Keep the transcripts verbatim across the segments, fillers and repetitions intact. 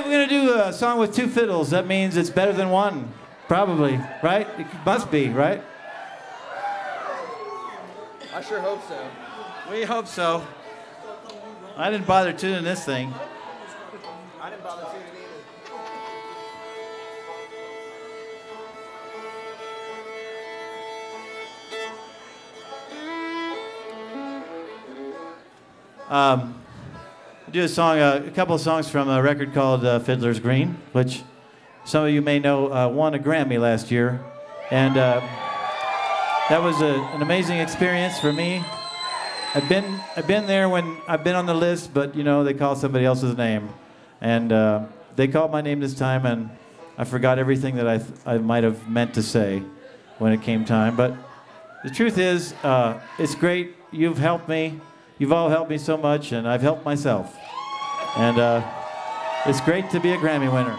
we're gonna do a song with two fiddles. That means it's better than one, probably, right? It must be, right? I sure hope so. We hope so. I didn't bother tuning this thing. I didn't bother tuning either. Um, I do a song, uh, a couple of songs from a record called uh, Fiddler's Green, which some of you may know uh, won a Grammy last year, and uh, that was a, an amazing experience for me. I've been I've been there when I've been on the list, but you know they call somebody else's name, and uh, they called my name this time, and I forgot everything that I th- I might have meant to say when it came time. But the truth is, uh, it's great. You've helped me. You've all helped me so much, and I've helped myself. And uh, it's great to be a Grammy winner.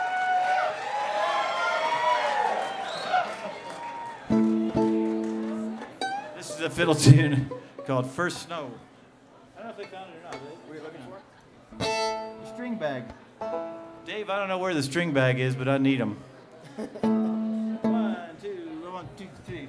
This is a fiddle tune called First Snow. I don't know if they found it or not. What are you looking for? The string bag. Dave, I don't know where the string bag is, but I need them.